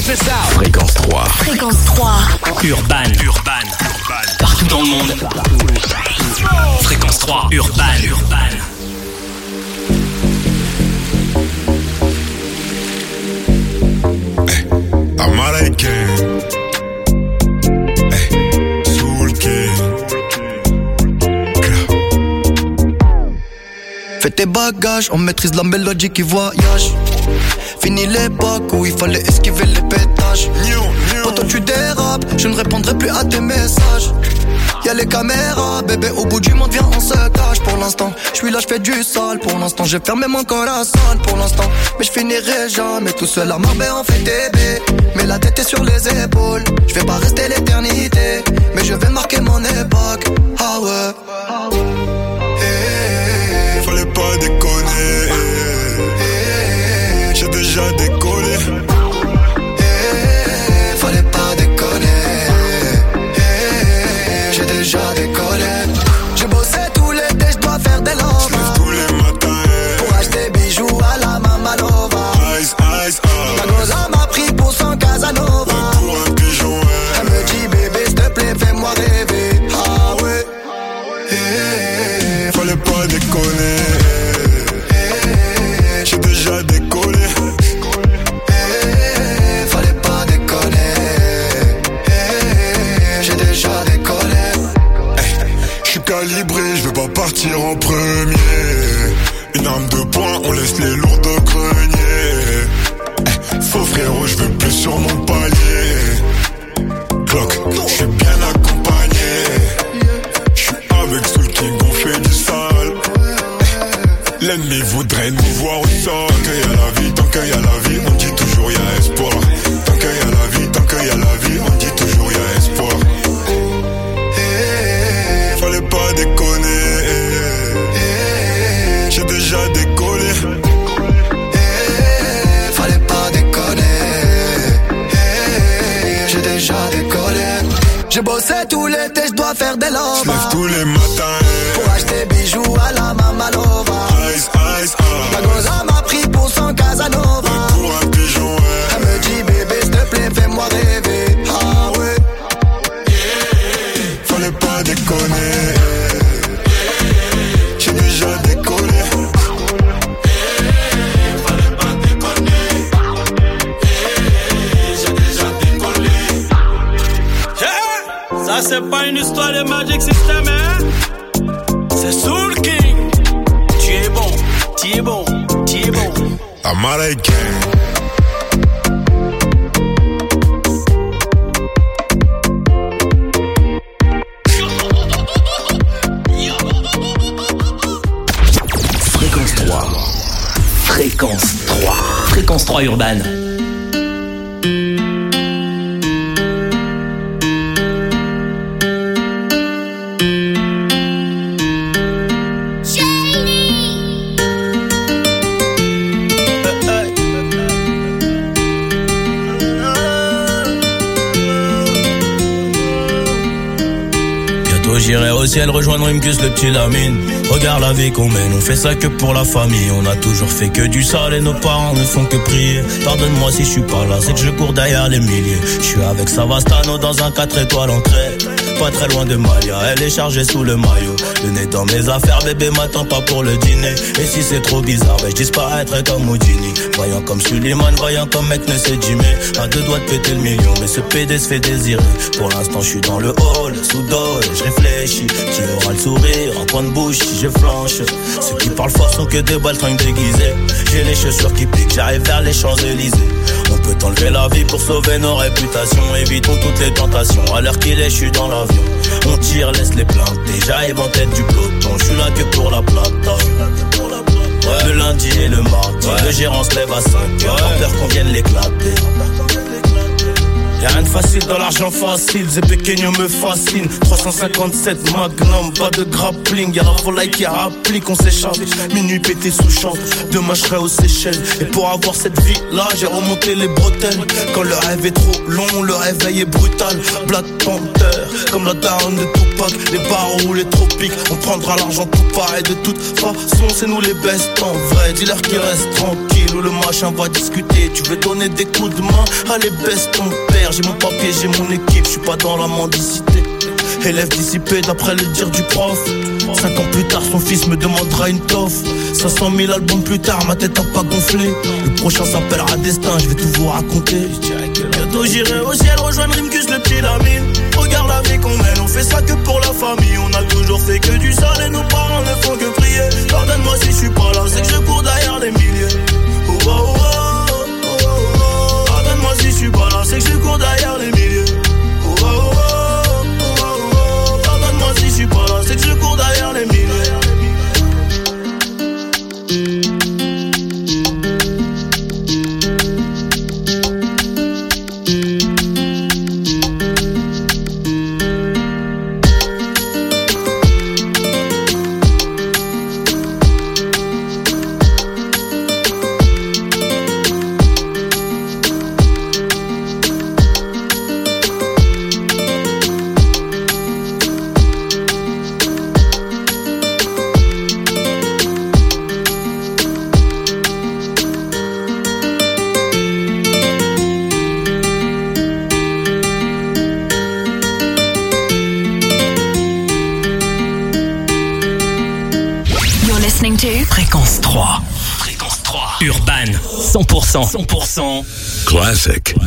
this out. Fréquence 3. Fréquence 3. Urban. Partout dans le monde. Fréquence 3. Urban. Américain. Soul King. Fais tes bagages, on maîtrise la mélodie qui voyage. Fini l'époque où il fallait esquiver les pétages. Quand tu dérapes, je ne répondrai plus à tes messages. Y'a les caméras, bébé, au bout du monde, viens, on se cache. Pour l'instant, je suis là, je fais du sale. Pour l'instant, j'ai fermé mon corazon. Pour l'instant, mais je finirai jamais tout seul à Marbella, on fait bébés. Mais la tête est sur les épaules. Je vais pas rester l'éternité, mais je vais marquer mon époque. Ah ouais. Fallait pas déconner. J'ai déjà décollé. Fallait pas déconner. J'ai déjà décollé. J'ai bossé tout l'été, je dois faire des lovas. J'lève tous les matins. Pour acheter bijoux à la Mamalova. Ice, Ma goza m'a pris pour son Casanova. pour un pigeon, Elle me dit bébé, s'il te plaît, fais-moi rêver. Ah ouais. Fallait pas déconner. J'ai déjà décollé. Fallait pas déconner. J'ai déjà décollé. J'suis calibré, j'veux pas partir en premier. Une arme de poing, on laisse les lourds de grenier. Faux frérot, j'veux plus sur mon palier. Clock, j'suis bien accompagné. J'suis avec Soul King, on fait du sale. L'ennemi voudrait nous voir au sol. Tant qu'il y a la vie, tant qu'il y a la vie, on dit toujours y'a espoir. Tant qu'il y a la vie, tant qu'il y a la vie, on dit toujours y'a espoir. Fallait pas déconner. J'ai déjà décollé. Fallait pas déconner. J'ai déjà décollé. J'ai bossé tout l'été, je dois faire des lovas. J'lève tous les matins. Pour acheter bijoux à la Mamalova. Ice, Ma goza m'a pris pour son Casanova. pour un pigeon, Elle me dit bébé, s'il te plaît, fais-moi rêver. Ah ouais. Fallait pas déconner. J'ai déjà décollé. Fallait pas déconner. J'ai déjà décollé. Ça c'est pas une histoire de Magic System, hein? C'est Soul King. Tu es bon, tu es bon, tu es bon. Américain. Fréquence 3. Fréquence 3. Fréquence 3 Urban. J'irai au ciel rejoindre Imkus, le petit Lamine. Regarde la vie qu'on mène, on fait ça que pour la famille. On a toujours fait que du sale et nos parents ne font que prier. Pardonne-moi si je suis pas là, c'est que je cours derrière les milliers. Je suis avec Savastano dans un 4 étoiles en crête. Pas très loin de Malia, elle est chargée sous le maillot. Le nez dans mes affaires, bébé m'attend pas pour le dîner. Et si c'est trop bizarre, je disparaîtrai comme Houdini. Voyant comme Suleiman, voyant comme mec ne sait Jimmy. À deux doigts de péter le million, mais ce PD se fait désirer. Pour l'instant je suis dans le hall, sous dole, je réfléchis. Qui aura le sourire, en coin de bouche si je flanche. Ceux qui parlent fort sont que des baltringues déguisés. J'ai les chaussures qui piquent, j'arrive vers les Champs-Élysées. On peut enlever la vie pour sauver nos réputations. Évitons toutes les tentations, à l'heure qu'il est, je suis dans l'avion. On tire, laisse les plaintes, j'arrive en tête du peloton. Je suis là que pour la plata. Le lundi et le mardi, le gérant se lève à 5h. En peur qu'on vienne l'éclater. Y'a rien de facile dans l'argent facile, Zé Pequeño me fascine. 357 Magnum, pas de grappling. Y'a la volaille qui applique, on s'échappe. Minuit pété sous champ, demain je serai aux Seychelles. Et pour avoir cette vie là, j'ai remonté les bretelles. Quand le rêve est trop long, le réveil est brutal. Black Panther, comme la daronne de Tupac. Les barreaux ou les tropiques, on prendra l'argent tout pareil. De toute façon, c'est nous les best en vrai. Dis-leur qu'ils restent tranquilles ou le match machin, va discuter. Tu veux donner des coups de main, allez baisse ton père. J'ai mon papier, j'ai mon équipe, je suis pas dans la mendicité. Élève dissipé d'après le dire du prof. 5 ans plus tard, son fils me demandera une toffe. 500 000 albums plus tard, ma tête a pas gonflé. Le prochain s'appellera Destin, je vais tout vous raconter. Bientôt j'irai au ciel rejoindre Rimkus, le petit Lamine. Regarde la vie qu'on mène, on fait ça que pour la famille. On a toujours fait que du sale et nos parents ne font que prier. Pardonne-moi si je suis pas là, c'est que je cours derrière les milliers. Oh, oh, oh, oh, oh, oh. Pardonne-moi si je suis pas là, c'est que je cours derrière les milliers. Oh, oh, oh. Si je suis pas là, c'est que je cours derrière les milliers. Fréquence 3. Fréquence 3. Urban. 100%. 100%. Classic.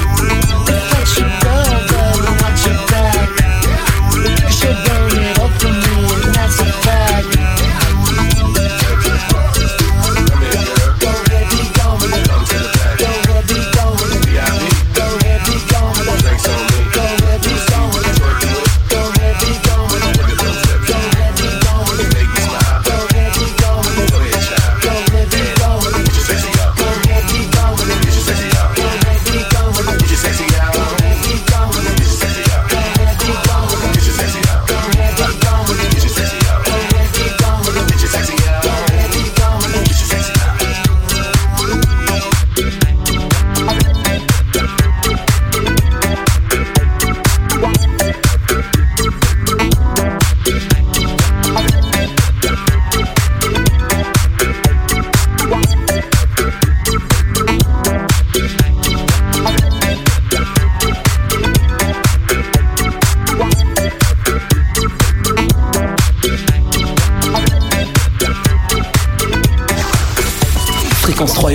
Burn it up from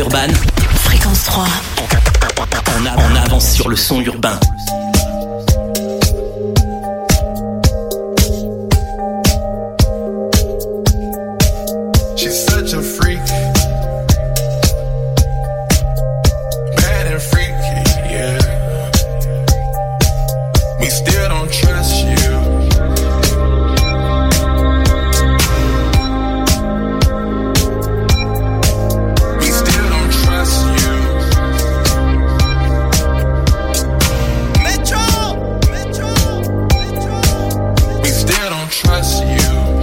Urban. Fréquence 3. On avance sur le son urbain. She's such a freak. Bad and freaky, yeah. We still don't trust you. We still don't trust you. Metro! We still don't trust you.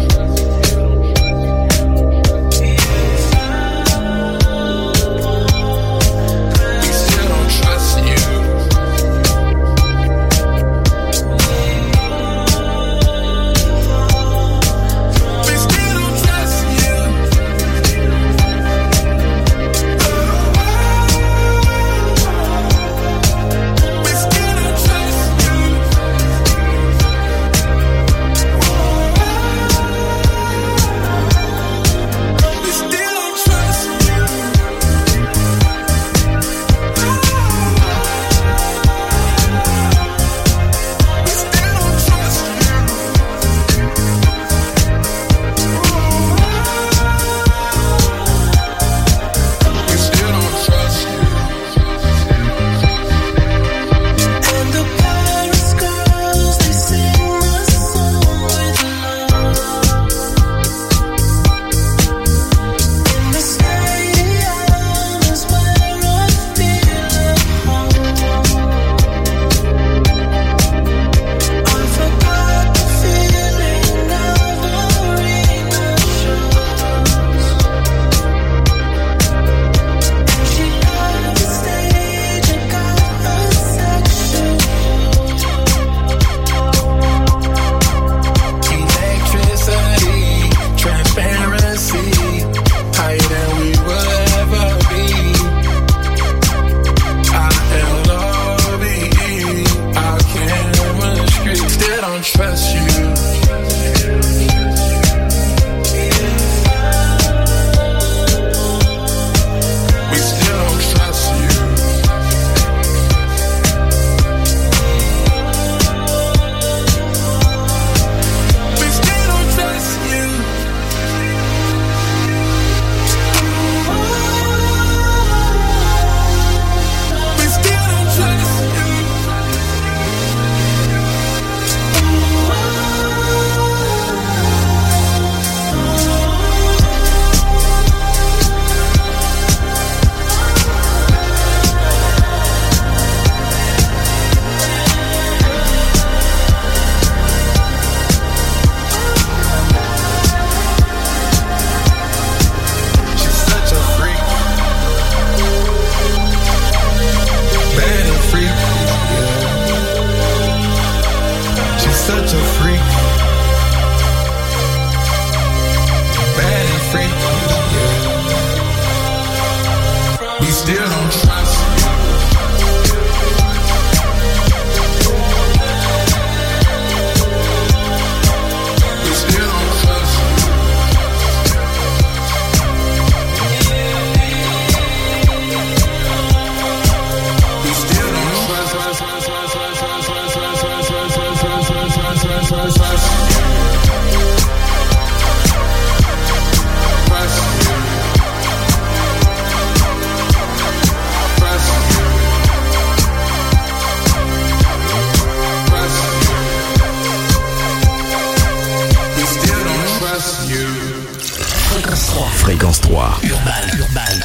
Fréquence 3. Urban.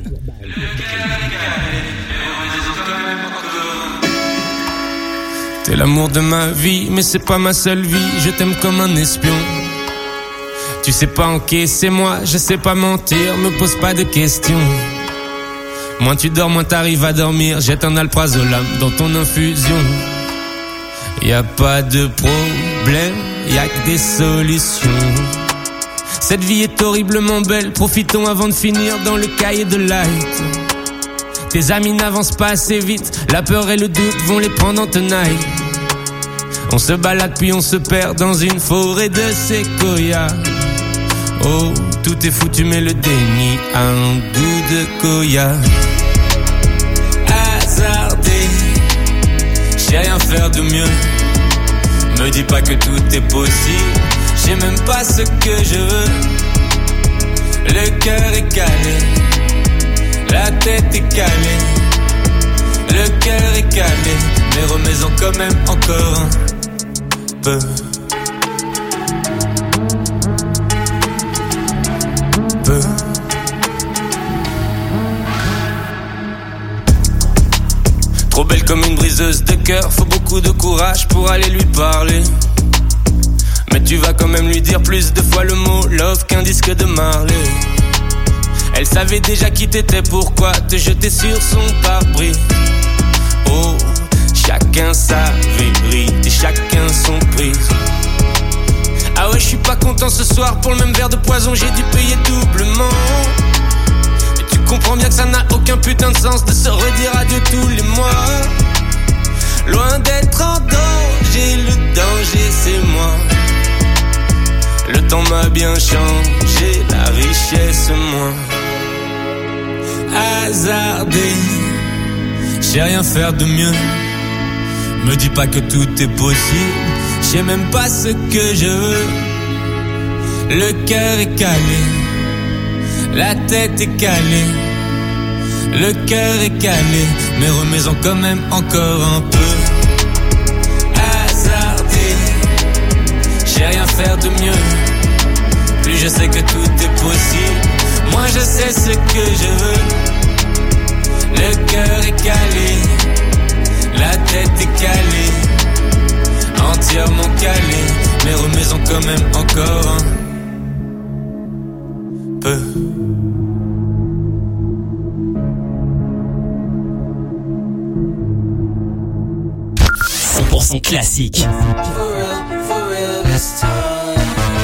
T'es l'amour de ma vie, mais c'est pas ma seule vie. Je t'aime comme un espion. Tu sais pas encaisser moi, je sais pas mentir. Me pose pas de questions. Moins tu dors, moins t'arrives à dormir. Jette un alprazolam dans ton infusion. Y a pas de problème, y a que des solutions. Cette vie est horriblement belle, profitons avant de finir dans le cahier de light. Tes amis n'avancent pas assez vite, la peur et le doute vont les prendre en tenaille. On se balade puis on se perd dans une forêt de séquoias. Oh, tout est foutu mais le déni a un goût de Goya. Hasardé, j'ai rien faire de mieux. Me dis pas que tout est possible, j'ai même pas ce que je veux. Le cœur est calé, la tête est calée. Le cœur est calé, mais remets-en quand même encore un peu. Trop belle comme une briseuse de cœur, faut beaucoup de courage pour aller lui parler. Mais tu vas quand même lui dire plus de fois le mot love qu'un disque de Marley. Elle savait déjà qui t'étais, pourquoi te jeter sur son pare-brise. Oh, chacun sa vérité, chacun son prix. Ah ouais, je suis pas content ce soir, pour le même verre de poison j'ai dû payer doublement. Et tu comprends bien que ça n'a aucun putain de sens de se redire adieu tous les mois. Loin d'être en danger, le danger c'est moi. Le temps m'a bien changé, la richesse moins. Hasardé, j'ai rien faire de mieux. Me dis pas que tout est possible, j'ai même pas ce que je veux. Le cœur est calé, la tête est calée. Le cœur est calé, mais remets-en quand même encore un peu. Hasardé, j'ai rien faire de mieux. Plus je sais que tout est possible, moi je sais ce que je veux. Le cœur est calé, la tête est calée, entièrement calée, mais remets-en quand même encore un peu. 100% classique. For real this time.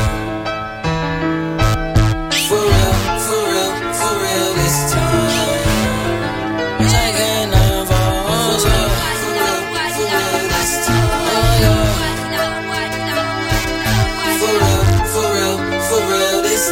For real this time. Taking over. For real this time. For real this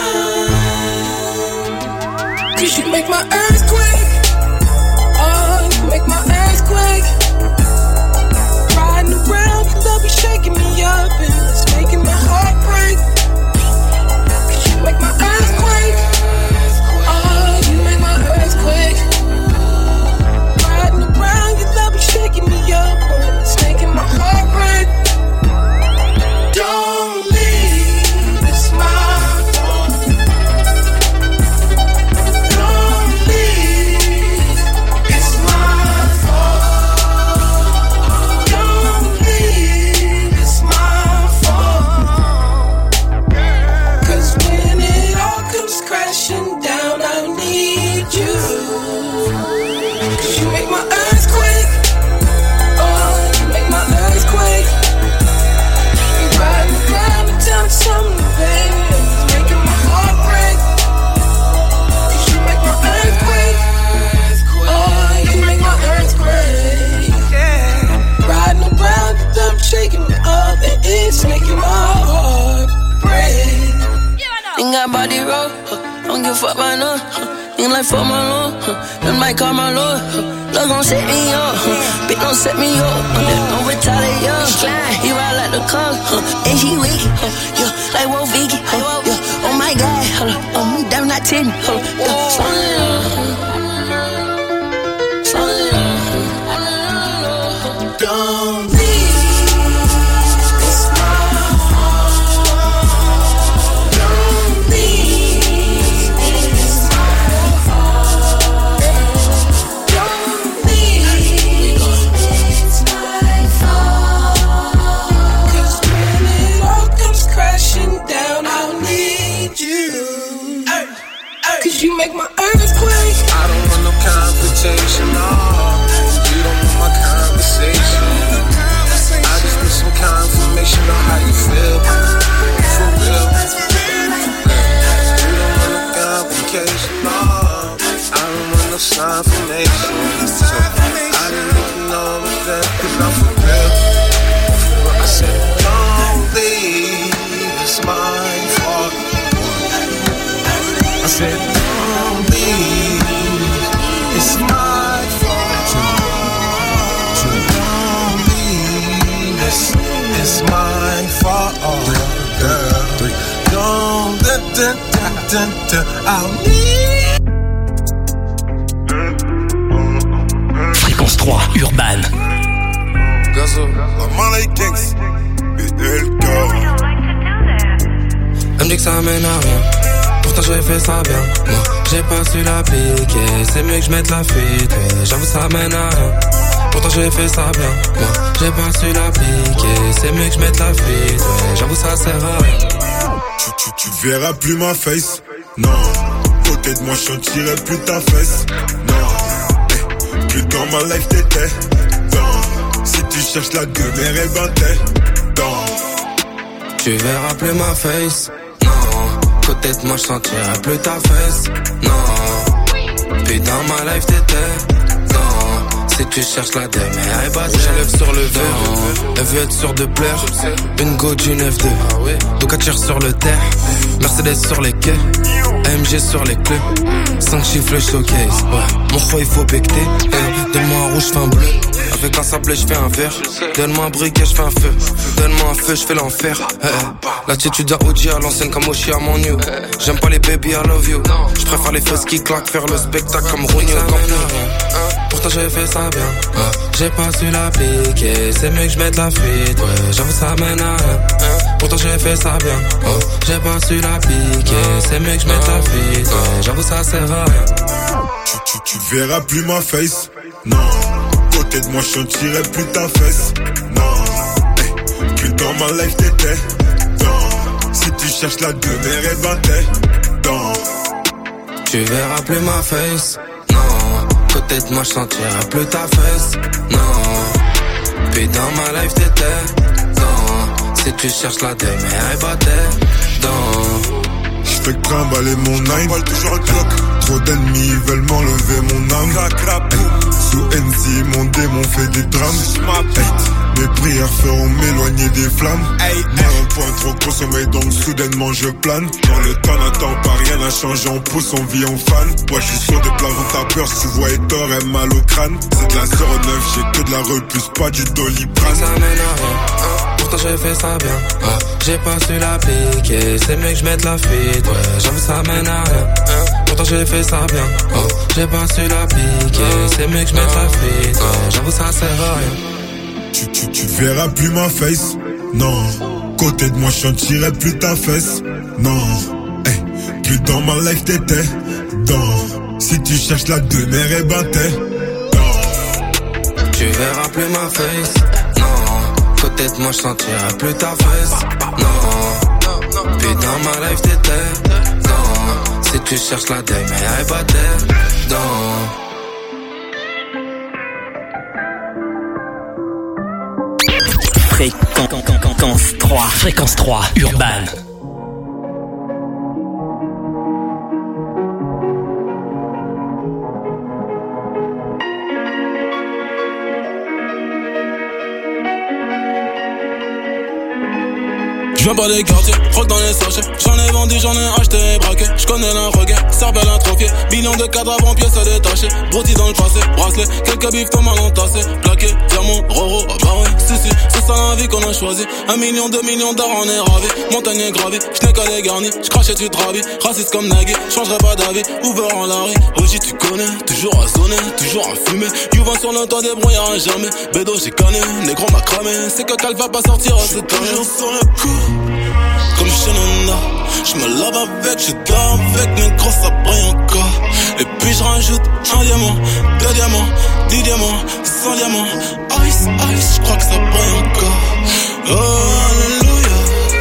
time. 'Cause you make my earthquake. Oh, you make my earthquake. Riding around, your love be shaking me up and it's making my heart break. 'Cause you make my earthquake. Oh, you make my earthquake. Riding around, your love be shaking me up and it's making my heart break. Don't leave, it's my fault. Don't leave, it's my fault. Don't leave, it's my fault. 'Cause when it all comes crashing down, I need you. 'Cause you make my earthquake. Oh, you make my earthquake. You riding around and telling something, baby, it's making my heart break. 'Cause you make my earthquake. Oh, you make my earthquake. Riding around, I'm shaking me up, and it's making my heart break. Ain't got body roll, don't give a fuck by no. Ain't like fuck my lord, then might call my lord. Love gon' set me up, bitch don't set me up. Don't retaliate, he ride like the car, and she wicked, yeah, like Wolf Vicky, yeah. Oh my God, damn not 10, don't leave, it's my fault. Don't leave, it's my fault. Don't leave, it's my fault. 'Cause when it all comes crashing down, I'll need you. 'Cause you make my earthquake. I don't want no confrontation, no. You don't want my conversation. I just need some confirmation on how you feel. For real. You don't want no complication, no. I don't want no confirmation. So I didn't even know that, 'cause I'm for real. I said, don't leave, it's my fault. Fréquence 3, Urban. La main les gangs. BLK. Elle me dit que ça mène à rien. Pourtant j'ai fait ça bien. Moi j'ai pas su la piquer. C'est mieux que je mette la fuite. Ouais, j'avoue ça mène à rien. Pourtant j'ai fait ça bien. Moi j'ai pas su la piquer. C'est mieux que je mette la fuite. Ouais, j'avoue ça sert à rien. Tu verras plus ma face. Non. Côté de moi je sentirai plus ta fesse. Non. Plus dans ma life t'étais. Non. Si tu cherches la demeure, eh ben t'es dans. Tu verras plus ma face. Non. Côté de moi je sentirai plus ta fesse. Non. Puis dans ma life t'étais. Si tu cherches la demeure, eh bah j'élève sur le verre. Elle veut être sûre de plaire. Une go du 9-2. Donc elle tire sur le terre. Mercedes sur les quais. AMG sur les clés. 5 chiffres showcase. Ouais. Mon roi il faut becter. Hey, donne-moi un rouge, je fais un bleu. Avec un sablé je fais un vert. Donne-moi un briquet, je fais un feu. Donne-moi un feu, je fais l'enfer. Hey, l'attitude à OG à l'ancienne comme Oshi à mon new. J'aime pas les baby, I love you. Je préfère les fesses qui claquent, faire le spectacle comme Rooney au Camp Nou. Pourtant j'ai fait ça bien. J'ai pas su la piquer. C'est mieux que je mette la fuite. Ouais, j'avoue ça mène à rien. Pourtant j'ai fait ça bien. J'ai pas su la piquer. C'est mieux que je mette la fuite. Ouais, j'avoue ça sert à rien. Tu verras plus ma face. Non. Côté de moi je sentirai plus ta fesse. Non. Hey. Plus dans ma life t'étais. Non. Si tu cherches la demeure, eh ben t'es dans. Tu verras plus ma face. Non. Côté de moi je sentirai plus ta fesse. Non. Puis dans ma life t'étais. Non. Si tu cherches la demeure, eh ben t'es dans. J'fais que trimballer mon nine, toujours un clock. Trop d'ennemis veulent m'enlever mon âme. Sous NC, mon démon fait des drames. Mes prières feront m'éloigner des flammes. Moi un point trop consommé donc soudainement je plane. Dans le temps n'attend pas, rien n'a changé, on pousse, on vit, on fan. Moi je suis sur des plafonds, t'as peur, si tu vois Hector, elle mal au crâne. C'est de la 09, j'ai que de la repousse, pas du Doliprane. Ça mène à rien. Pourtant j'ai fait ça bien. J'ai pas su la piquer. C'est mieux que je mette la fuite. Ouais, j'avoue ça mène à rien. Pourtant j'ai fait ça bien. J'ai pas su la piquer. C'est mieux que je mette la fuite. Ouais, j'avoue ça sert à rien. Tu verras plus ma face. Non. Côté de moi je sentirai plus ta fesse. Non. Hey. Plus dans ma life t'étais. Dans. Si tu cherches la demeure, eh ben t'es dans. Tu verras plus ma face. Non. Côté de moi je sentirai plus ta fesse. Non. Puis dans ma life t'étais. Non. Si tu cherches la demeure, eh ben t'es dans. Fréquence 3. Fréquence 3, Urban. Je viens pas des quartiers, fraude dans les sachets. J'en ai vendu, j'en ai acheté et braqué. J'connais l'un regain, cervelle un trophée. Millions de cadres avant pièces à détacher. Brotis dans le passé, bracelet, quelques bifs comme mal entassés. Plaqué, diamant, roro, bah ouais, si, c'est ça la vie qu'on a choisi. 1 million, 2 millions d'or, on est ravis. Montagne est gravée, j'n'ai qu'à les garnis. J'crachais, tu te ravis, raciste comme Nagui. J'changerai pas d'avis, ouvert en Larry. OG, tu connais, toujours à sonner, toujours à fumer. Youvin sur le toit, débrouillard à jamais. Bédo, j'ai canné, négro m'a cramé. C'est que Cal va pas sortir à cette année. Toujours sur le coup. Comme Shenandoah, j'me lave avec, je dors avec, négro ça brille encore. Et puis j'rajoute 1 diamant, 2 diamants, 10 diamants, 100 diamants. Ice, ice, j'crois que ça brille encore. Oh, alléluia.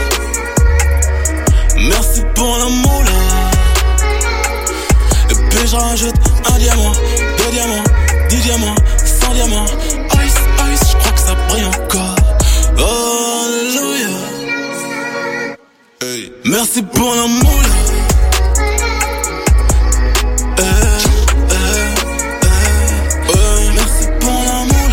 Merci pour l'amour là. Et puis j'rajoute 1 diamant, 2 diamants, 10 diamants, 100 diamants. Ice, ice, j'crois que ça brille encore. Oh, alléluia. Merci pour l'amour là. Merci pour l'amour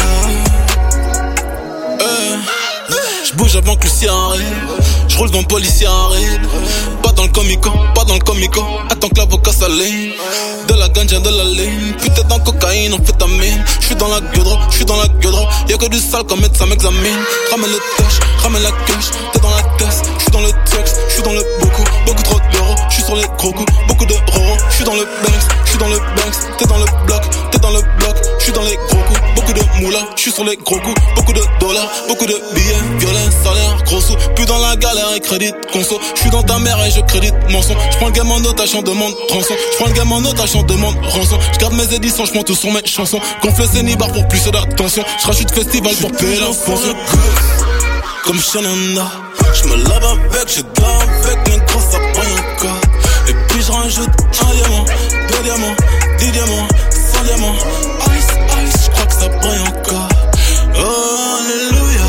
là. J'bouge avant que le ciel arrive. J'roule dans le policier arrive. Pas dans le comico, pas dans le comico. Attends que l'avocat s'aligne. De la ganja, de la ligne. Putain dans cocaïne, on fait ta mine. J'suis dans la gueudre, j'suis dans la gueudre. Y'a que du sale quand médecin m'examine. Ramène le touch, ramène la cash. T'es dans la test, j'suis dans le texte, j'suis dans le beaucoup trop d'euros. J'suis sur les gros coups, beaucoup de roro. J'suis dans le Banks, j'suis dans le Banks. T'es dans le bloc, j'suis dans les gros coups, beaucoup de moula. J'suis sur les gros coups, beaucoup de dollars, beaucoup de billets, violets, salaire, gros sous. Plus dans la galère et crédit conso. J'suis dans ta mère et je crédite mon son. J'prends le game en otage, j'en demande rançon. J'prends le game en otage, j'en demande rançon. J'garde mes éditions, j'prends tout sur mes chansons. Gonfle Cénibar pour plus d'attention. J'rajoute festival pour payer la fonction. Comme Shananda, j'me lave avec, je dors avec, mais gros ça brille encore. Et puis j'rajoute un diamant, 2 diamants, 10 diamants, 100 diamants. Ice, ice, j'crois que ça brille encore. Oh, alléluia.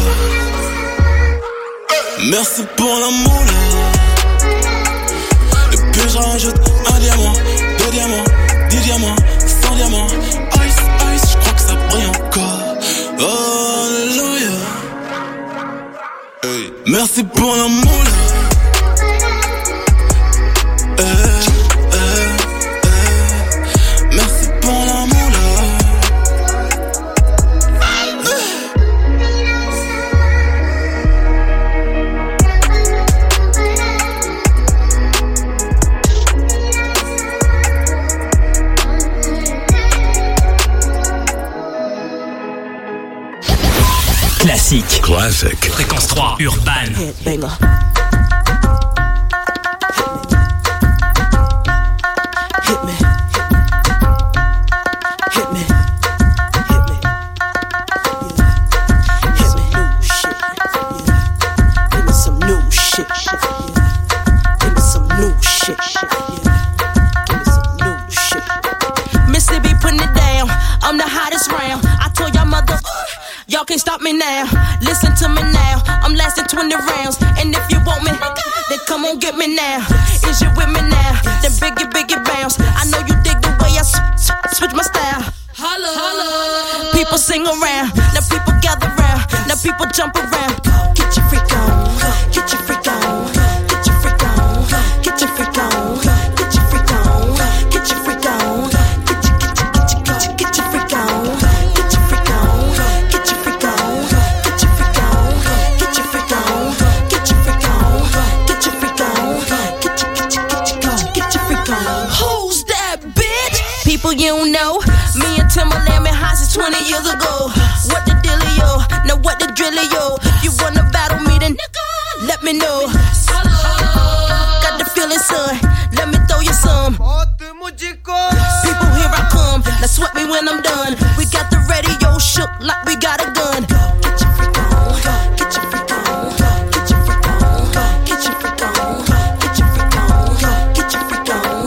Merci pour la moula. Et puis j'rajoute un diamant, 2 diamants, 10 diamants, 100 diamants. Ice, ice, j'crois que ça brille encore. Oh, alléluia. Hey. Merci pour la moula. Merci pour la moula. Classique. Classic. Fréquence 3, Urban. Banger. Y'all can't stop me now. Listen to me now. I'm lasting 20 rounds. And if you want me, then come on get me now. Is you with me now? Then biggie bounce. I know you dig the way I switch my style. Holla, holla. People sing around. Now people gather round. Now people jump around. Get your freak on. Get your freak on. Get your freak on. Get your freak on. Get your freak on. Get your freak on. Get your freak on. People you don't know, me and Timberland been high since 20 years ago. What the dealio? Now what the drillio? If you wanna battle me, then let me know. Got the feeling, son. Let me throw you some. People, here I come. Now sweat me when I'm done. We got the radio shook like we got a gun. Get your freak on. Get your freak on. Get your freak on. Get your freak on. Get your freak on. Get your freak on.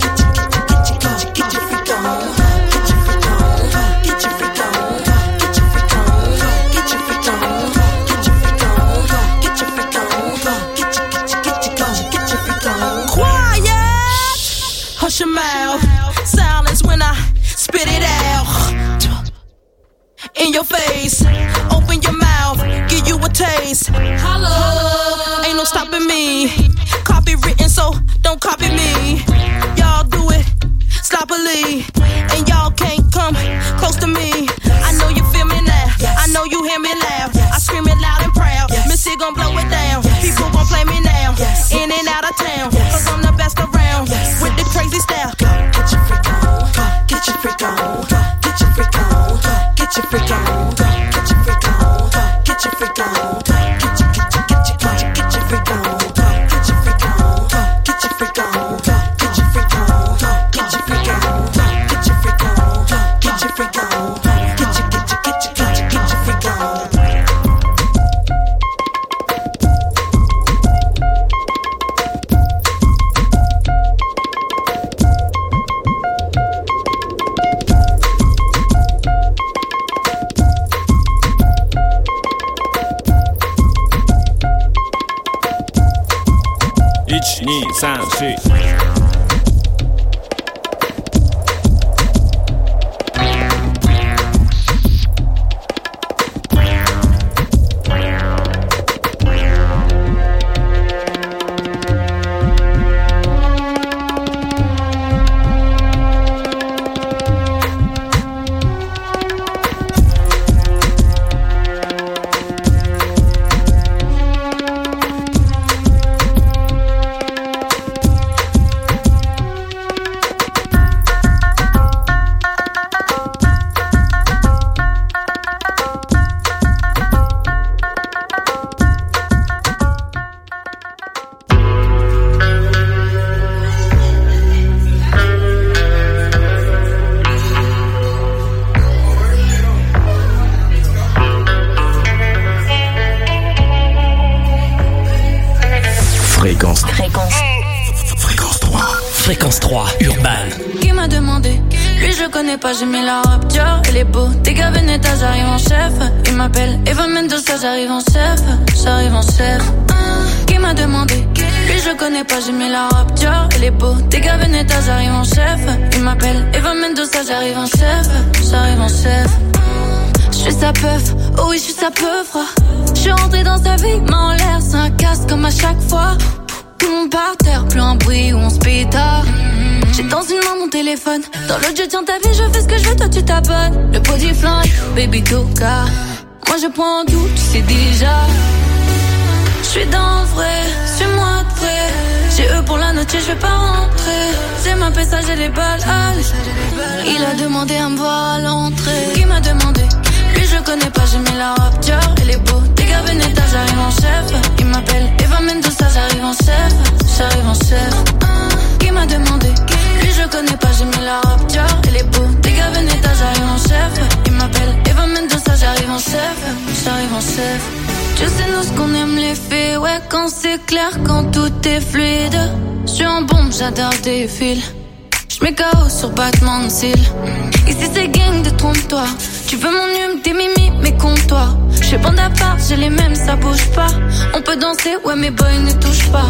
Hush your mouth, silence when I spit it out. In your face, open your mouth, give you a taste. Holla, ain't no stopping me. Copywritten, so don't copy me. Y'all do it sloppily, and y'all can't come close to me. I know you feel me now, I know you hear me loud. I scream it loud and proud, Missy gon' blow it down. People gon' play me now, in and out of town, cause I'm the best around, with the crazy style. Get your freak on, get your freak on, get your freak on, get your freak on, get your freak on, get your freak on, get your freak on, get your freak on, get your freak on, get your freak on, get your freak on, get your freak on, get your freak on, get your freak on, get your freak on. 1、2、3、4 Fréquence 3. Fréquence 3, Urban. Qui m'a demandé? Lui je connais pas, j'ai mis la robe Dior, elle est beau. Dès qu'à Veneta, j'arrive en chef. Il m'appelle Eva Mendoza, j'arrive en chef. J'arrive en chef. Qui m'a demandé? Lui je connais pas, j'ai mis la robe Dior, elle est beau. Dès qu'à Veneta, j'arrive en chef. Il m'appelle Eva Mendoza, j'arrive en chef. J'arrive en chef. Je suis sa peuf, oh oui je suis sa peuf. Je suis rentrée dans sa vie, main en l'air, c'est un casse comme à chaque fois. Tout le monde par terre, plus un bruit où on se pétard. J'ai dans une main mon téléphone, dans l'autre je tiens ta vie, je fais ce que je veux, toi tu t'abonnes. Le body flingue, baby toka. Moi je prends tout, tu sais déjà. Je suis dans le vrai, suis-moi de près. J'ai eux pour la note, je vais pas rentrer. J'ai ma PSA, j'ai les balles, allez. Il a demandé à me voir à l'entrée. Qui m'a demandé? Lui je connais pas, j'ai mis la robe Dior, elle est beau. Dès qu'à Veneta, j'arrive en chef. Il m'appelle Eva Mendoza, j'arrive en chef. J'arrive en chef. Qui m'a demandé? Lui je connais pas, j'ai mis la robe Dior, elle est beau. Dès qu'à Veneta, j'arrive en chef. Il m'appelle Eva Mendoza, j'arrive en chef. J'arrive en chef. Tu sais nous ce qu'on aime les faits, ouais quand c'est clair, quand tout est fluide. Je suis en bombe, j'adore des fils. J'mets KO sur battement de cils. Ici c'est gang de trompe-toi. Tu veux mon hume, tes mimi, mais compte-toi. J'fais bande à part, j'ai les mêmes, ça bouge pas. On peut danser, ouais mes boys ne touchent pas.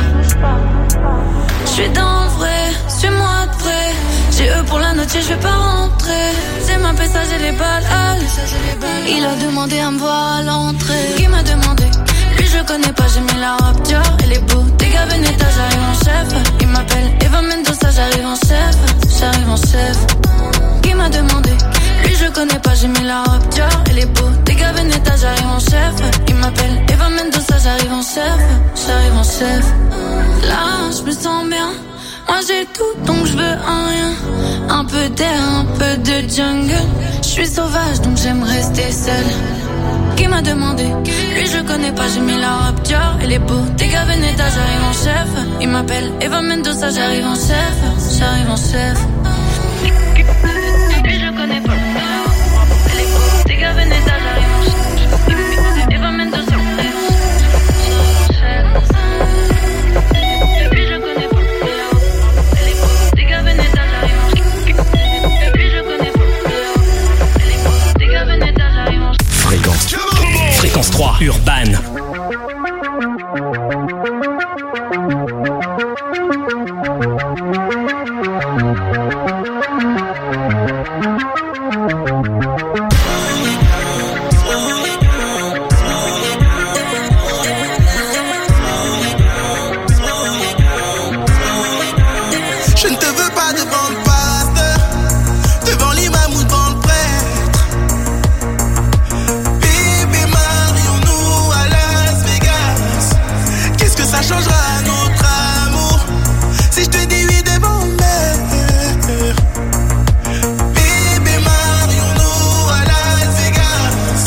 J'suis dans le vrai, suis-moi de près. J'ai eux pour la note, je vais pas rentrer. J'ai ma PSA, j'ai les balles, allez. Il a demandé à me voir à l'entrée. Qui m'a demandé? Lui je connais pas, j'ai mis la robe Dior, elle est beau. Dès qu'à Veneta, j'arrive en chef. Il m'appelle Eva Mendoza, j'arrive en chef. J'arrive en chef. Qui m'a demandé? Lui je connais pas, j'ai mis la robe Dior, elle est beau. Dès qu'à Veneta, j'arrive en chef. Il m'appelle Eva Mendoza, j'arrive en chef. J'arrive en chef. Là je me sens bien. Moi j'ai tout donc je veux un rien. Un peu d'air, un peu de jungle. Je suis sauvage donc j'aime rester seule. Qui m'a demandé? Lui je connais pas, j'ai mis la robe Dior, elle est beau. Dès qu'à Veneta, j'arrive en chef. Il m'appelle Eva Mendoza, j'arrive en chef. J'arrive en chef. Lui je connais pas, elle est beau. Dès qu'à Veneta, j'arrive en chef. Eva Mendoza, j'arrive en chef. Lui je connais pas, elle est beau. Dès qu'à Veneta, j'arrive en chef. Lui je connais pas, elle est beau. Dès qu'à Veneta, j'arrive en chef. Fréquence 3, Urban. Je ne te veux pas devant le pasteur, devant l'imam ou devant le prêtre. Bébé, marions-nous à Las Vegas. Qu'est-ce que ça changera à notre amour si je te dis oui devant mère? Bébé, marions-nous à Las Vegas.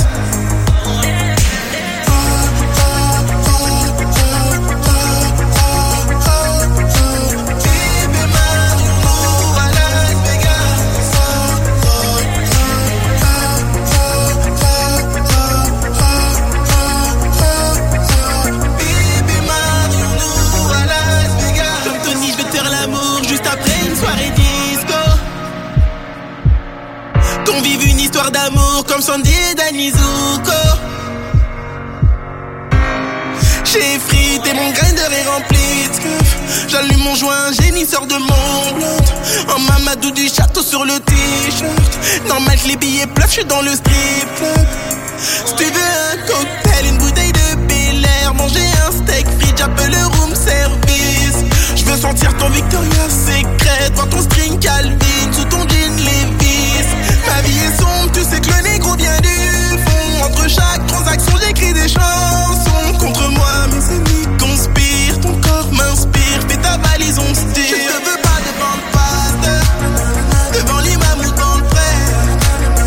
Qu'on vive une histoire d'amour comme Sandy et Danny Zuko. J'ai frité, mon grinder est rempli de scuff. J'allume mon joint, génie sort de mon blunt. En Mamadou du château sur le t-shirt. Normal que les billets pleuvent, j'suis dans le strip club. Si tu veux un cocktail, une bouteille de Bel Air, manger un steak frites, j'appelle le room service. J'veux sentir ton Victoria's Secret, voir ton string Calvin sous ton jean Levi's. Ma vie est sombre, tu sais que le négro vient du fond. Entre chaque transaction, j'écris des chansons. Contre moi, mes ennemis conspirent. Ton corps m'inspire, fais ta valise, on se tire. Je te veux pas devant le pasteur, devant l'imam ou devant le prêtre.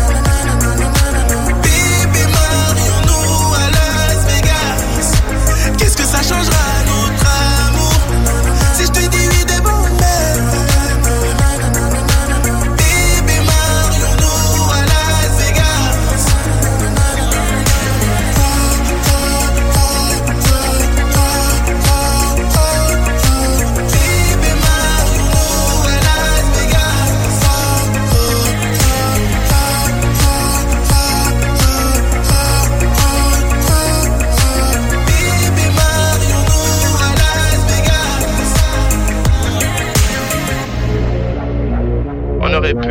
Bébé, marions-nous à Las Vegas. Qu'est-ce que ça changera à notre amour si je te dis oui devant mère?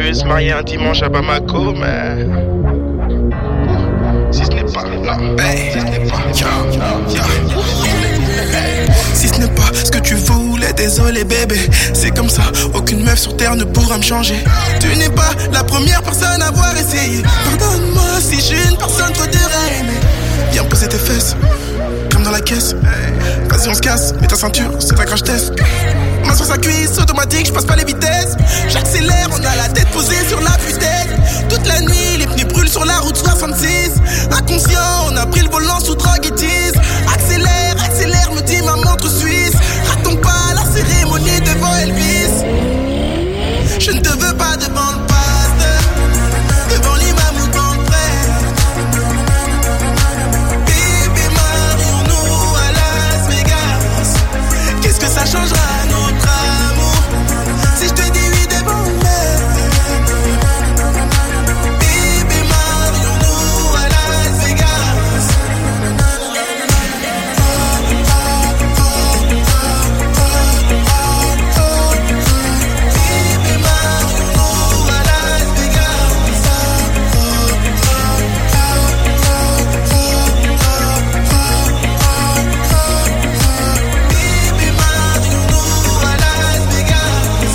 devait se marier un dimanche à Bamako, mais si ce n'est pas, non, si ce n'est pas, si ce n'est pas ce que tu voulais, désolé bébé. C'est comme ça, aucune meuf sur terre ne pourra me changer. Tu n'es pas la première personne à avoir essayé. Pardonne-moi si j'ai une personne trop dure à aimer. Viens poser tes fesses, comme dans la caisse. Vas-y on se casse, mets ta ceinture, c'est ta crash test. Main sur sa cuisse, automatique, je passe pas les vitesses. J'accélère, on a la tête posée sur la putette. Toute la nuit, les pneus brûlent sur la route 66. Inconscient, on a pris le volant sous drogue et tease. Accélère, accélère, me dit ma montre suisse. Ratons pas la cérémonie devant Elvis. Je ne te veux pas devant le pasteur, devant l'imam ou dans le prêtre. Bébé, marions-nous à Las Vegas. Qu'est-ce que ça changera notre amour si je te dis oui devant le maire? Bébé, marions-nous à Las Vegas. Bébé, marions-nous à Las Vegas. Bébé, marions-nous à Las Vegas.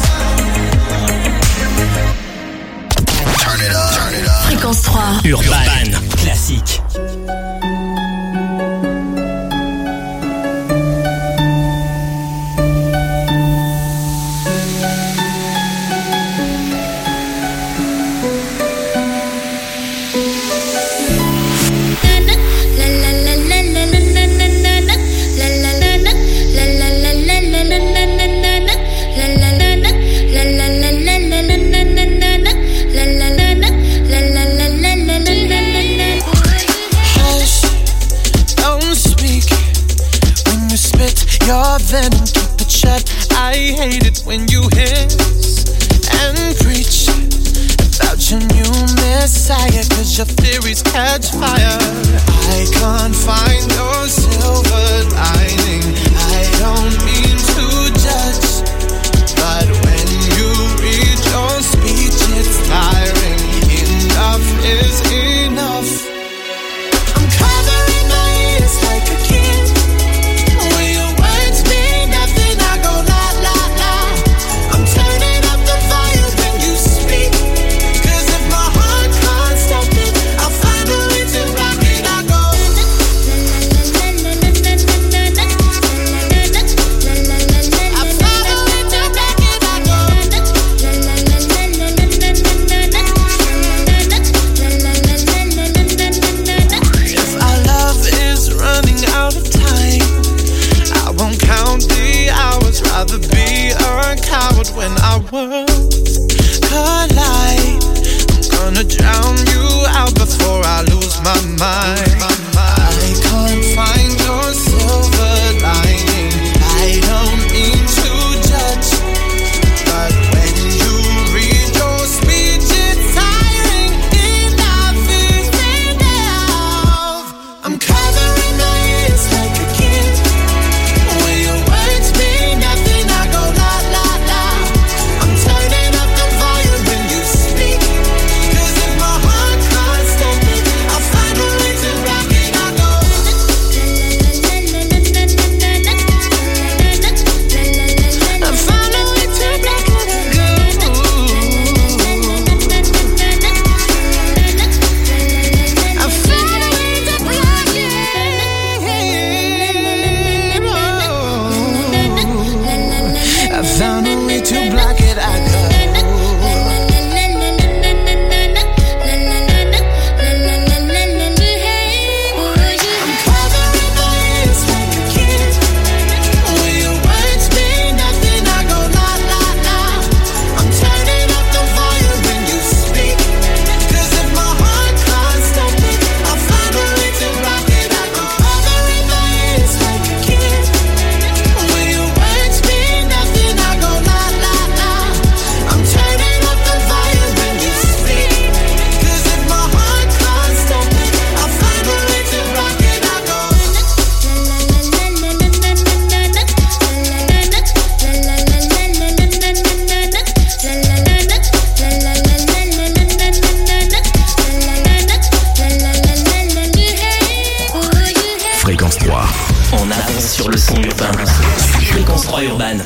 Fréquence 3. Urban. Classique. Don't speak when you spit your venom, keep it shut. I hate it when you hiss and preach about your new messiah, cause your theories catch fire. I can't find your silver lining. I don't mean to judge, but when you read your speech it's tiring. Enough is enough. I'm covering my ears like a kid. When your words mean nothing, I go la la la. I'm turning up the volume when you speak, cause if my heart can't stop it, I'll find a way to rock it. I go 3. On avance sur le son urbain. Fréquence 3 urbaine.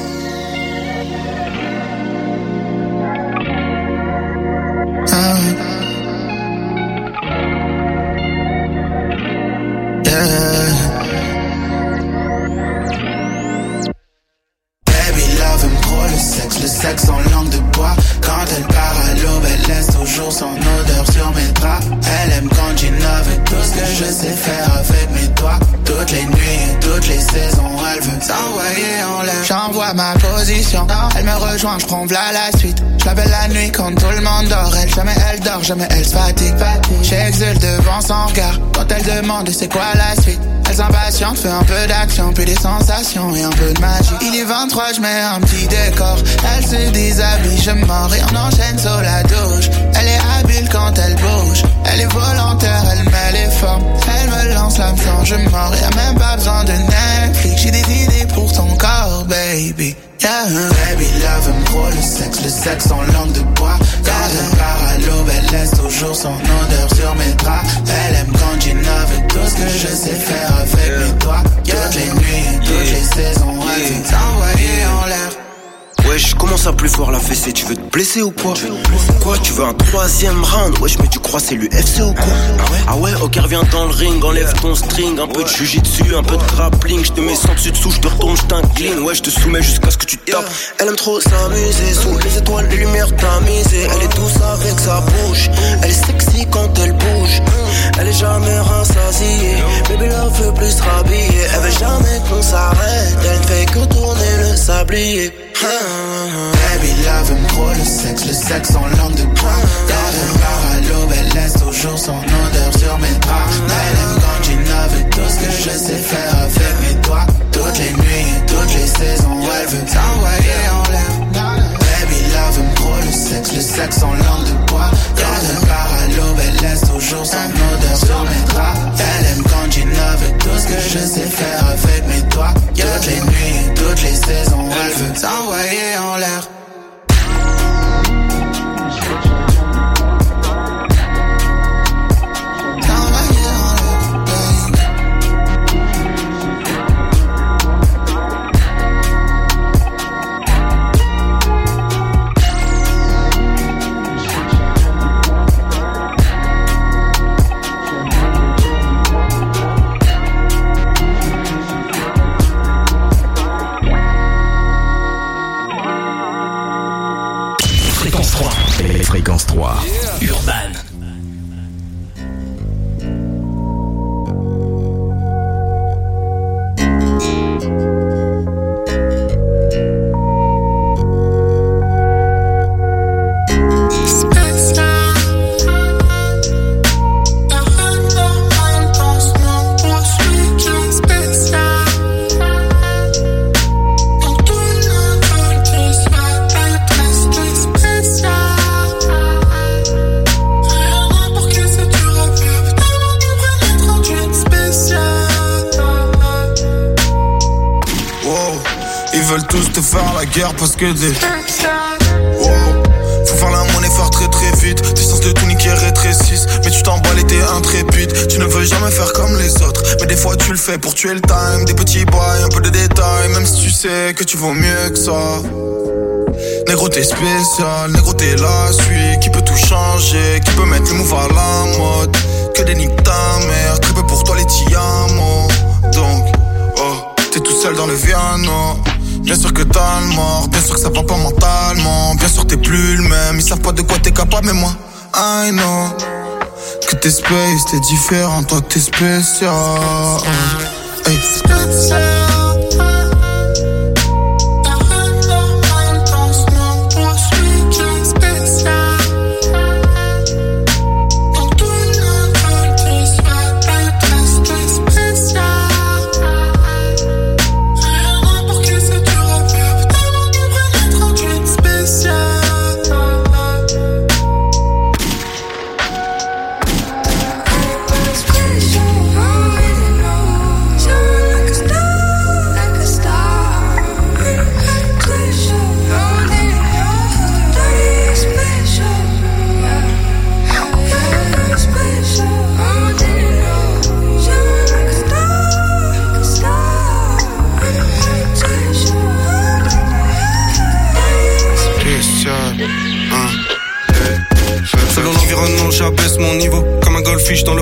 Le sexe en langue de bois. Quand elle part à l'aube, elle laisse toujours son odeur sur mes draps. Elle aime quand j'innove tout ce que je sais faire avec mes doigts. Toutes les nuits et toutes les saisons, elle veut s'envoyer en l'air. J'envoie ma position, elle me rejoint, je prends v'là la suite. Je l'appelle la nuit quand tout le monde dort. Elle dort, jamais elle se fatigue. J'exulte devant son regard quand elle demande c'est quoi la suite. Elle s'impatiente, fait un peu d'action, puis des sensations et un peu de magie. Il est 23, je mets un petit décor. Elle se déshabille, je mords et on enchaîne sur la douche. Elle est habile quand elle bouge. Elle est volontaire, elle met les formes. Elle me lance l'âme quand je mords. Y'a même pas besoin de Netflix. J'ai des idées pour ton corps, baby. Yeah. Baby love aime trop le sexe en langue de bois. Quand elle part à l'aube, elle laisse toujours son odeur sur mes draps. Elle aime quand j'innove tout ce que je sais faire avec mes doigts. Toutes les nuits et toutes les saisons, elle veut t'envoyer en l'air. Wesh, comment ça plus fort la fessée? Tu veux te blesser ou quoi? Quoi, tu veux un 3e round? Wesh, mais tu crois c'est l'UFC ou quoi? Ah ouais, ok, reviens dans le ring, enlève ton string. Un peu de jujitsu, un peu de grappling. Je te mets sans dessus dessous, je te retourne, je t'incline. Ouais, je te soumets jusqu'à ce que tu tapes. Elle aime trop s'amuser, sous les étoiles, les lumières tamisées. Elle est douce avec sa bouche, elle est sexy quand elle bouge. Elle est jamais rassasiée, baby love veut plus se rhabiller. Elle veut jamais qu'on s'arrête, elle ne fait que tourner le sablier. Baby love aime trop le sexe en langue de bois. Quand elle part à l'aube, elle laisse toujours son odeur sur mes draps. Elle aime quand j'innove tout ce que je sais faire avec mes doigts. Toutes les nuits et toutes les saisons, elle veut t'envoyer en l'air. Baby love aime trop le sexe en langue de bois. Quand elle part à l'aube, elle laisse toujours son odeur sur mes draps. Elle aime quand j'innove tout ce que je sais faire avec mes doigts. Toutes les nuits et toutes les saisons, elle veut t'envoyer en l'air. Fréquence 3, Urban. Guerre parce que des faut faire la monnaie, faire très très vite. Tes sens de tout niquer rétrécissent. Mais tu t'emballes et t'es intrépide. Tu ne veux jamais faire comme les autres, mais des fois tu le fais pour tuer le time. Des petits bails, un peu de détails. Même si tu sais que tu vaux mieux que ça. Négro t'es spécial, négro t'es la suite. Qui peut tout changer, qui peut mettre le move à la mode. Que des niques ta mère, très peu pour toi les tiamos. Donc, oh, t'es tout seul dans le piano. Bien sûr que t'as le mort, bien sûr que ça va pas mentalement. Bien sûr t'es plus le même, ils savent pas de quoi t'es capable. Mais moi, I know que t'es space, t'es différent, toi t'es spécial. Hey.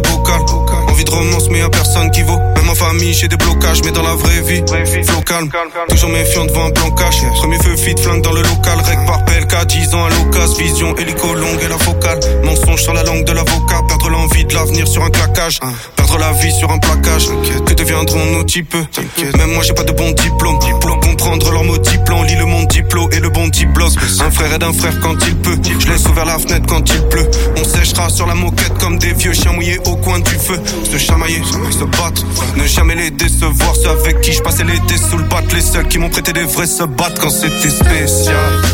vocal. Envie de romance mais y'a personne qui vaut. Même en famille j'ai des blocages mais dans la vraie vie flow calme. Toujours méfiant devant un blanc cash. Premier feu vite flingue dans le local. Règle par PLK 10 ans à l'occasion. Vision hélico longue et la focale. Mensonge sur la langue de l'avocat. Perdre l'envie de l'avenir sur un claquage. Perdre la vie sur un plaquage. Que deviendront nos types? Même moi j'ai pas de bon diplôme. Pour comprendre leurs mots diplôme. Lis le monde diplo et le bon diplos. Un frère aide un frère quand il peut. Je laisse ouvert la fenêtre quand il pleut. On séchera sur la moquette comme des vieux chiens mouillés au coin du feu. Se chamailler, se battre. Ne jamais les décevoir. Ceux avec qui je passais l'été sous le bat. Les seuls qui m'ont prêté des vrais se battent quand c'était spécial.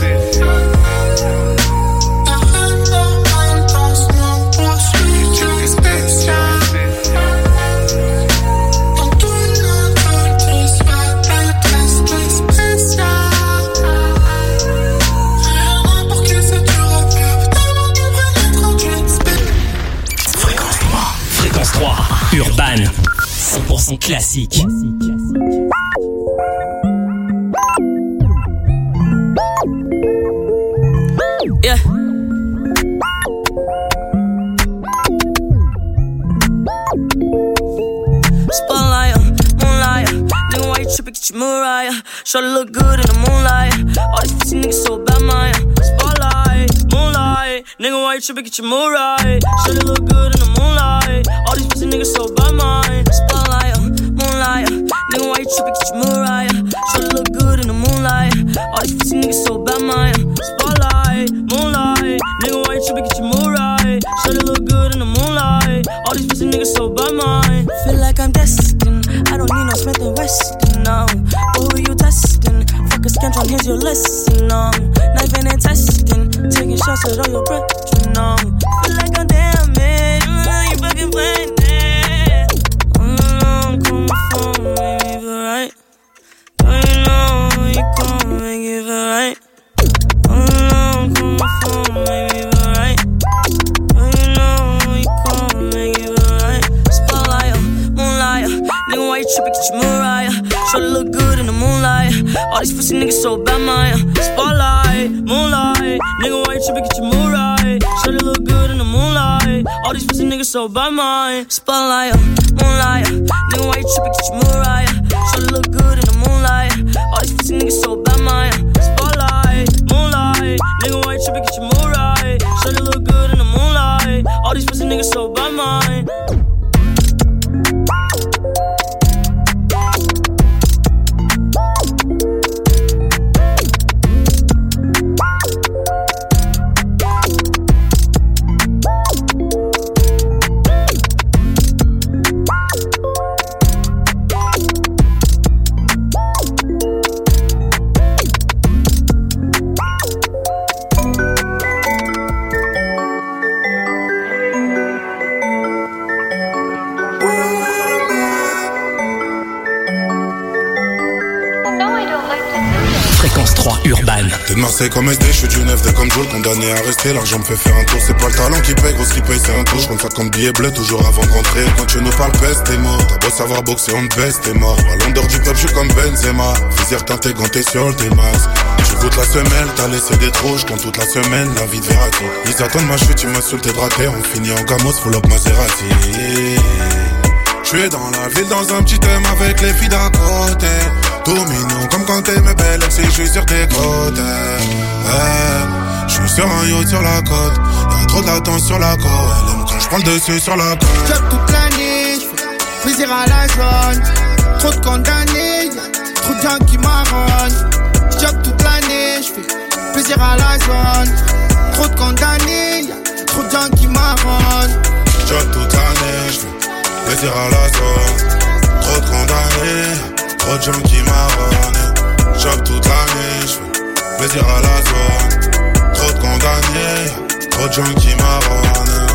Fréquence 3, Urban, 100% classique. Yeah. Spotlight, moonlight. Nigga, why you tripping? Get your Mariah. Shorty look good in the moonlight. All these pussy niggas so bad, Maya. Spotlight, moonlight. Nigga, why you tripping? Get your Mariah. Shorty look good in the moonlight. All these pussy niggas so bad, Maya. Spotlight, moonlight. Nigga, why you tripping? Get your Mariah. Shorty look good in the moonlight. All these pussy niggas so bad, Maya. Spotlight, moonlight. Nigga, why you tripping? Get your Mariah. Shorty look good in the moonlight. All these pussy niggas so bad, Maya. Feel like I'm destined. I don't need no Smith and Weston, no. But who you testing? Fuck a scantron, here's your lesson, no. Knifing and testing. Taking shots at all your breath, you know. Feel like I'm damaged. You fucking playing it. Come for me, make me feel right. Don't you know you come make me feel right. Come for me, make me feel right. Don't you know you come make me feel right. Spotlight, moonlight. Nigga, why you tripping? Get your Mariah. Shorty look good in the moonlight. All these pussy niggas so bad, Maya. Spotlight, moonlight. Nigga, why you tripping? Get your Mariah. Shorty look good in the moonlight. All these pussy niggas so bad, Maya. Spotlight, moonlight. Nigga, why you tripping? Get your Mariah. Shorty look good in the moonlight. All these pussy niggas so bad, Maya. Spotlight, moonlight. Nigga, why you tripping? Get your Mariah. Shorty look good in the moonlight. All these pussy niggas so bad, Maya. Fréquence 3 Urban. T'es de Marseille comme SD, je suis du 9D comme Joel, condamné à rester. L'argent me fait faire un tour, c'est pas le talent qui paye, gros ce qui paye c'est un tour. Je compte 50 billets bleus toujours avant de rentrer. Quand tu nous parles peste, t'es mort. T'as beau savoir boxer, on te baisse, t'es mort. À l'ondeur du peuple, je suis comme Benzema. Visière teintée, ganté sur le T-Max. Tu goûtes la semelle, t'as laissé des trous. Je compte toute la semaine, la vie de Verratti. Ils attendent ma chute, tu m'insultes et braqué. On finit en gamos, full up Maserati. Je suis dans la ville, dans un petit thème avec les filles d'à côté. Tout mignon comme quand t'es mes belles ex et je suis sur tes côtes. Je suis sur un yacht sur la côte. Y'a trop de latence sur la côte. Elle aime quand je prends le dessus sur la côte. Job toute l'année, j'fais plaisir à la zone. Trop de condamnés, y'a trop de gens qui marronnent. Job toute l'année, j'fais plaisir à la zone. Trop de condamnés, y'a trop de gens qui marronnent. Job toute l'année, j'fais plaisir à la zone. Trop de condamnés. Trop de gens qui marronnent. Job toute l'année, j'fais plaisir à la zone. Trop de condamnés, trop de gens qui marronnent.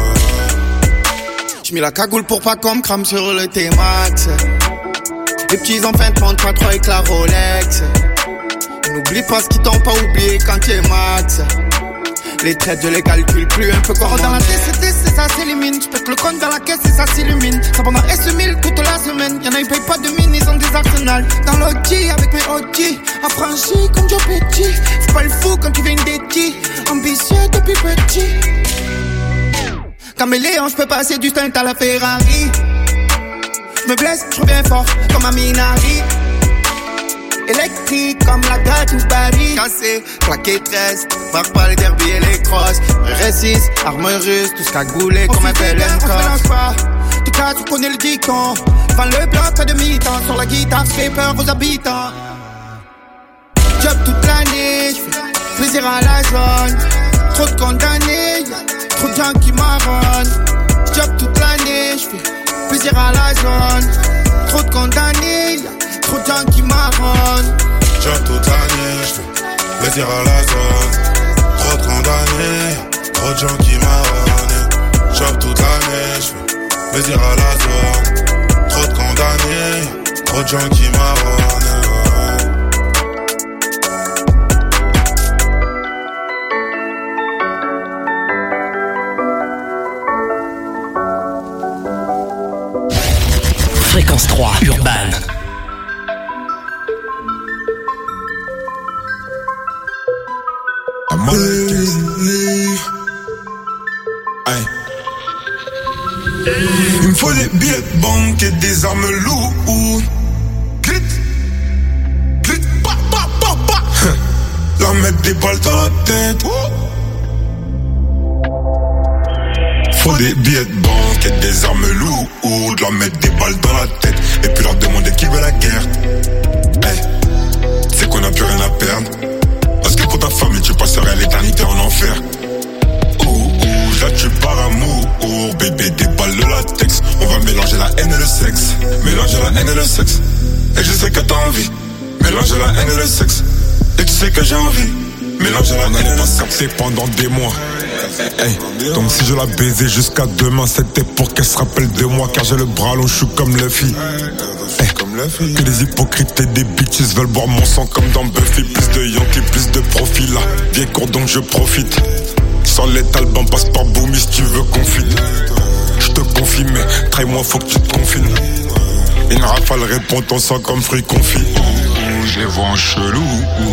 J'mets la cagoule pour pas qu'on me crame sur le T-Max. Les petits enfants te montrent pas trop avec la Rolex. N'oublie pas ce qu'ils t'ont pas oublié quand t'es max. Les traites, je les calcule plus, un peu comme dans la TCT, ça s'élimine. J'pète le compte dans la caisse et ça s'illumine. Ça pendant S1000 toute la semaine. Y'en a ils payent pas de mine, ils ont des arsenals. Dans l'OG avec mes OG, affranchi comme Joe Petit. Fais pas le fou quand tu viens d'Eti, ambitieux depuis petit. Caméléon, j'peux passer du stunt à la Ferrari. J'me blesse, j'reviens fort comme un Minari. Électrique comme la gâte ou Paris. Cassé, claqué, tresse, marque pas les derbies et les crosses. R6, arme russe, tout ce cagoulé comme un PLM. On se mélange pas, tout cas tu connais le dicton. Vend le bloc à demi-temps, sur la guitare j'fais peur aux habitants. Job toute l'année, j'fais plaisir à la zone. Trop de condamnés, y'a trop de gens qui marronnent. Job toute l'année, j'fais plaisir à la zone. Trop de condamnés, y'a trop de gens qui marronnent. Job toute l'année, j'fais plaisir à la zone. Trop de condamnés, trop de gens qui marronnent. Job toute l'année, j'fais plaisir à la zone. Trop de condamnés, trop de gens qui marronnent. Fréquence 3, Urban. Il me faut des billets de banque et des armes lourdes. Glit, glit, pa, pa, pa, pa. Leur mettre des balles dans la tête. Faut des billets de banque et des armes lourdes. Leur mettre des balles dans la tête et puis leur demander qui veut la guerre. Hey, c'est qu'on a plus rien à perdre. Parce que pour ta famille tu passerais l'éternité en enfer. Là tu par amour, bébé des balles de latex. On va mélanger la haine et le sexe. Mélanger la haine et le sexe. Et je sais que t'as envie. Mélanger la haine et le sexe. Et tu sais que j'ai envie. Mélanger la haine et le sexe. C'est pendant des mois. Hey, donc si je la baisais jusqu'à demain, c'était pour qu'elle se rappelle de moi. Car j'ai le bras long, je suis comme Luffy. Hey, que des hypocrites et des bitches veulent boire mon sang comme dans Buffy. Plus de Yankee, plus de profil là. Viens court donc je profite. Sans les talbans, passe par Boomy si tu veux confiner. Je te confie mais trahis-moi faut que tu te confines. Une rafale répond ton sang comme fruit confit. Je les vois en chelou.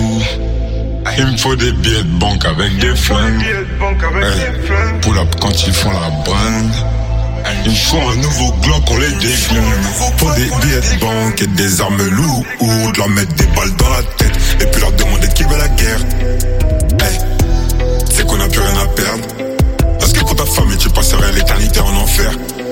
Il me faut des billets de banque avec des flingues. Hey, pull up quand ils font la brinde. Il me faut un nouveau Glock, on les déflingue. Faut des billets de banque et des armes lourdes. Leur mettre des balles dans la tête et puis leur demander qui veut la guerre. Hey, c'est qu'on a plus rien à perdre. Parce que pour ta famille tu passerais l'éternité en enfer.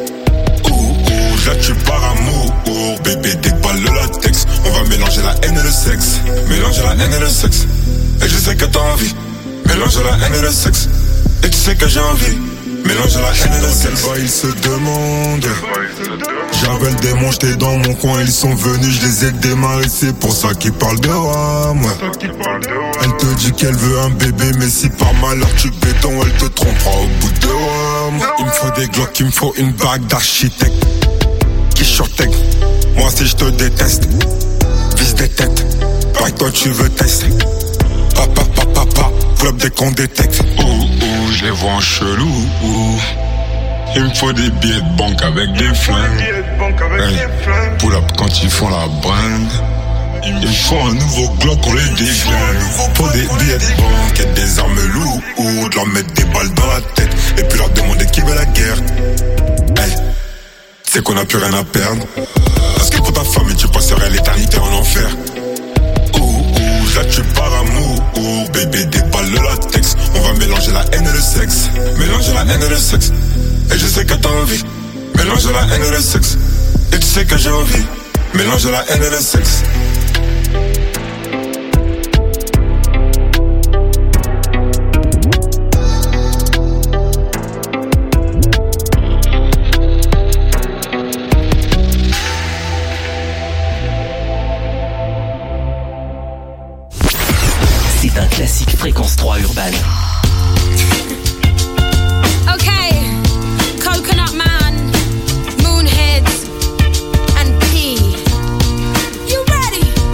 Là tu par amour, bébé des balles de latex. On va mélanger la haine et le sexe. Mélanger la haine et le sexe. Et je sais que t'as envie. Mélanger la haine et le sexe. Et tu sais que j'ai envie. Mélanger la haine et le sexe. Ils se demandent. J'avais le démon, j'étais dans mon coin. Ils sont venus, je les ai démarrés. C'est pour ça qu'ils parlent de rame. Elle te dit qu'elle veut un bébé, mais si par malheur tu béton, elle te trompera au bout de rame. Il me faut des glocks, il me faut une bague d'architecte. Qui shortec, moi si je te déteste. Vise des têtes, pas que toi tu veux tester. Papa, papa, papa, club dès qu'on détecte. Je les vois en chelou. Il me faut des billets de banque avec des flingues. Hey, pull up quand ils font la brinde. Il me faut un nouveau Glock, on les déflingue. Faut des billets de banque et des armes lourdes. Leur mettre des balles dans la tête et puis leur demander qui veut la guerre. Hey, c'est qu'on a plus rien à perdre. Parce que pour ta famille tu passerais l'éternité en enfer. Là tu par amour, bébé des balles de latex. On va mélanger la haine et le sexe. Mélanger la haine et le sexe. Et je sais que t'as envie. Mélanger la haine et le sexe. Et tu sais que j'ai envie. Mélanger la haine et le sexe. C'est un classique Fréquence 3 Urban. Okay, Coconut Man, Moonheads, and P. You ready?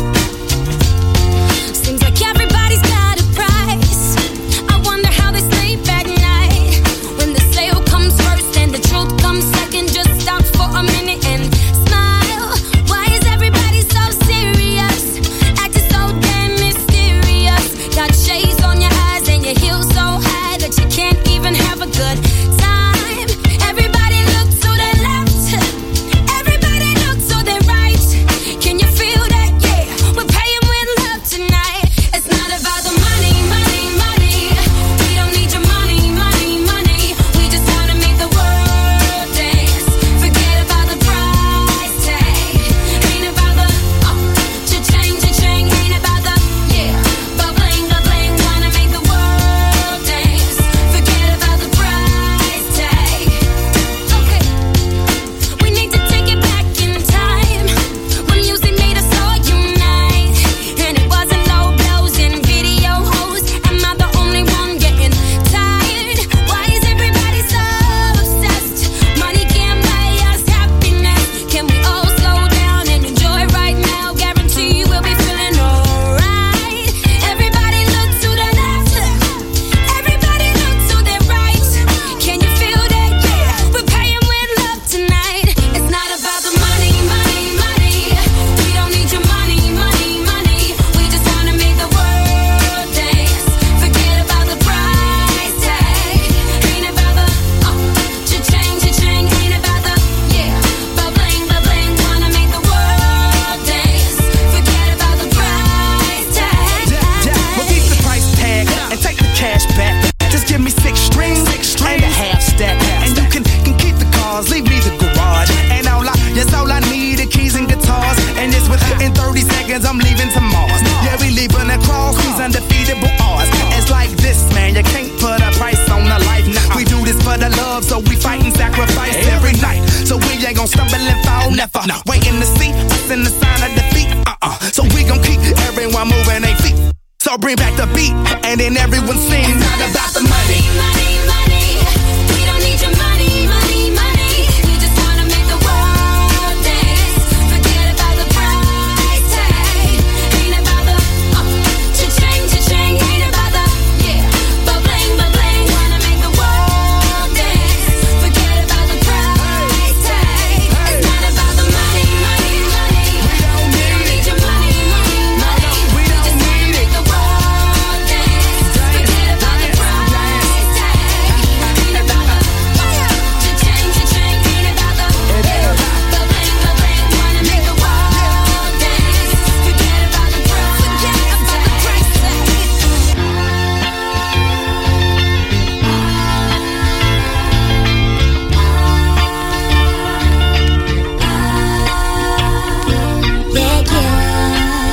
seconds, I'm leaving to Mars. Yeah, we leaving across these undefeatable odds. It's like this, man, you can't put a price on a life. Nah, we do this for the love, so we fight and sacrifice every night. So we ain't gon' stumble and fall, never. Waiting to see us in the sign of defeat. So we gon' keep everyone moving their feet. So bring back the beat, and then everyone sings. It's not about the money. Money, money. We don't need your money, money, money. We just wanna make the world dance. Forget about the price tag. Ain't about the cha-ching, cha-ching. Ain't about the ba-bling, ba-bling. Wanna make the world dance. Forget about the price tag. It's not about the money, money, money. We don't need your money, money, money. We just wanna make the world dance. Forget about the price tag. Ain't about the cha-ching, cha-ching. Ain't about the ba-bling, ba-bling. Wanna make the world dance. Forget about the price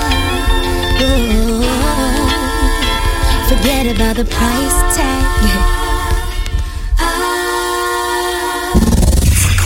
tag. Forget about the price tag.